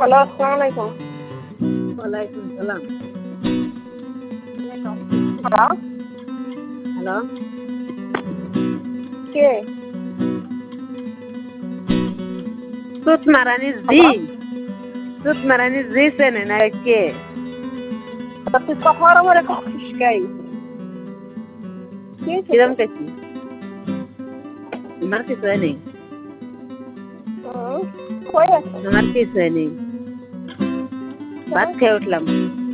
Hello, আসসালামু আলাইকুম। ওয়ালাইকুম সালাম। হ্যালো, হ্যালো, কে? সুত মারানি জি, হ্যালো, সুত মারানি জি চেনে না কে? তা তুই কখন আমার কখিস গাই? কে হয়েছে কিরম তোর? কেছি? আমার কিছু হয়নি, হুম, কই আছো? আমার কিছু হয়নি। ভাত খেয়ে উঠলাম।